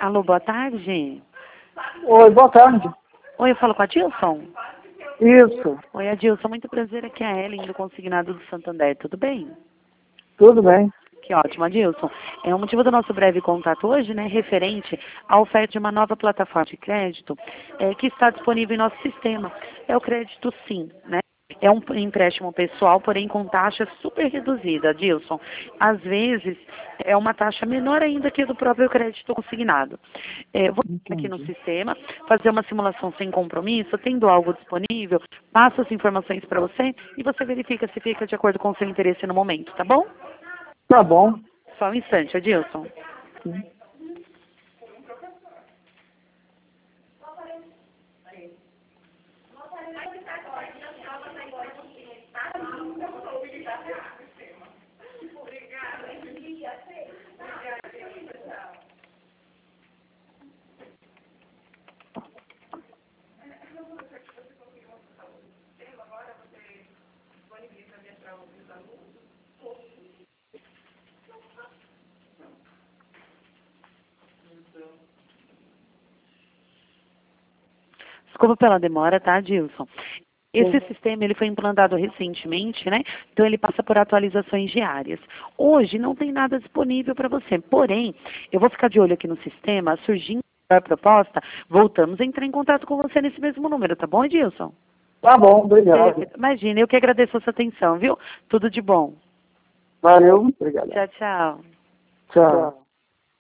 Alô, boa tarde. Oi, boa tarde. Oi, eu falo com a Dilson? Isso, Oi, Adilson, muito prazer, aqui é a Ellen do Consignado do Santander, tudo bem? tudo bem. Que ótimo, Adilson. O motivo do nosso breve contato hoje, né, referente à oferta de uma nova plataforma de crédito que está disponível em nosso sistema. É o Crédito Sim, né? É um empréstimo pessoal, porém com taxa super reduzida, Adilson. Às vezes, é uma taxa menor ainda que a do próprio crédito consignado. Vou aqui no Entendi. sistema, fazer uma simulação sem compromisso, tendo algo disponível, passo as informações para você e você verifica se fica de acordo com o seu interesse no momento, tá bom? Tá bom. Só um instante, Adilson. Sim. Desculpa pela demora, tá, Adilson? Esse Sim. sistema ele foi implantado recentemente, né? Então ele passa por atualizações diárias. Hoje não tem nada disponível para você. Porém, eu vou ficar de olho aqui no sistema, surgindo a proposta, voltamos a entrar em contato com você nesse mesmo número, tá bom, Adilson? Tá bom, obrigado. Imagina, eu que agradeço a sua atenção, viu? Tudo de bom. Valeu, obrigado. Tchau, tchau. Tchau.